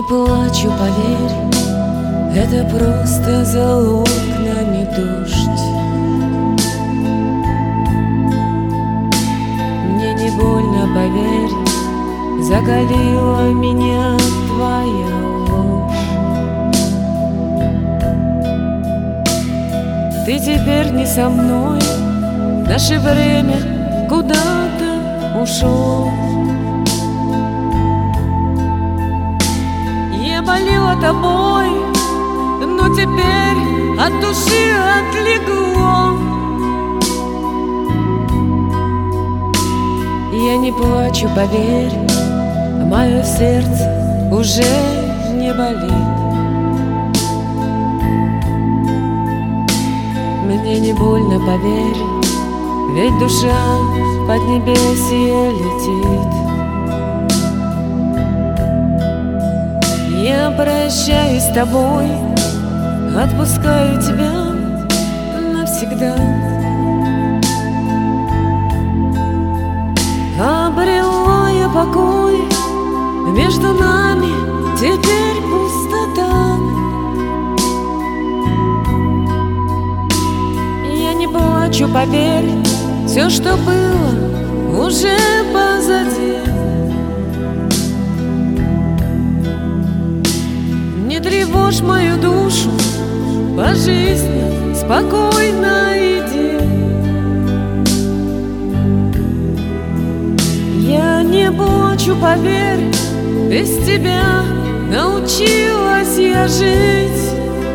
плачу, поверь, это просто за окнами дождь. Мне не больно, поверь, закалила меня твоя ложь. Ты теперь не со мной, наше время куда-то ушло. Я болела тобой, но теперь от души отлегло. Я не плачу, поверь, мое сердце уже не болит. Мне не больно, поверь, ведь душа в поднебесье летит. Я прощаюсь с тобой, отпускаю тебя навсегда. Обрела я покой, между нами теперь пустота. Я не плачу, поверь, все, что было, уже позади. Не тревожь мою душу, по жизни спокойно иди. Я не плачу, поверь, без тебя научилась я жить.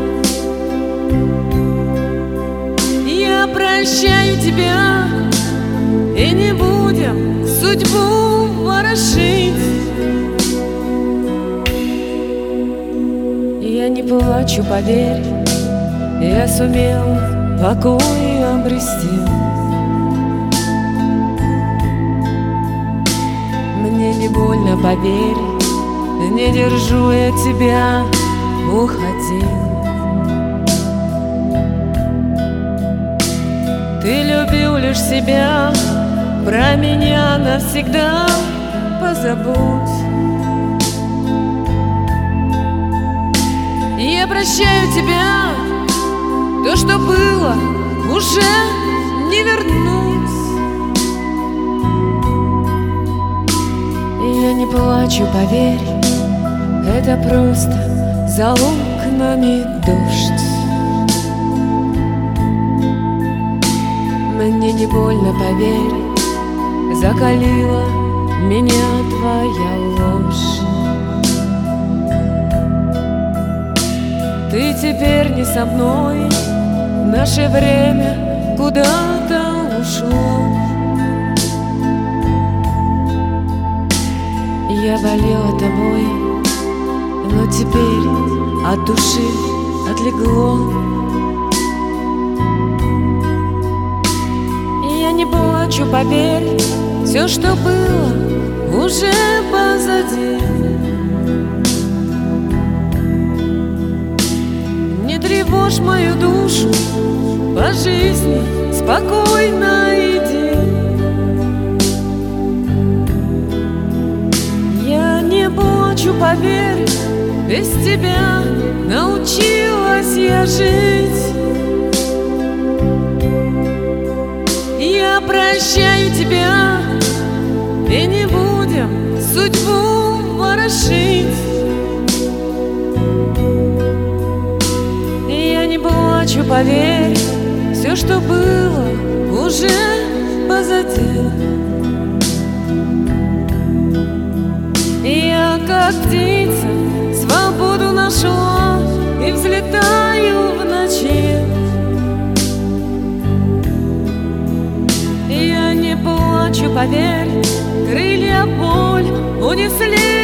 Я прощаю тебя, и не будем судьбу ворошить. Я не плачу, поверь, я сумел покой обрести. Мне не больно, поверь, не держу я тебя, уходи. Ты любил лишь себя, про меня навсегда позабудь. Я прощаю тебя, то, что было, уже не вернуть. Я не плачу, поверь, это просто за окнами дождь. Мне не больно, поверь, закалила меня твоя ложь. Ты теперь не со мной, наше время куда-то ушло. Я болела тобой, но теперь от души отлегло. Я не плачу, поверь, все, что было, уже позади. Не тревожь мою душу, по жизни спокойно иди. Я не плачу, поверь, без тебя научилась я жить. Я прощаю тебя, и не будем судьбу ворошить. Я не плачу, поверь, все, что было, уже позади. Я, как птица, свободу нашла и взлетаю в ночи. Я не плачу, поверь, крылья боль унесли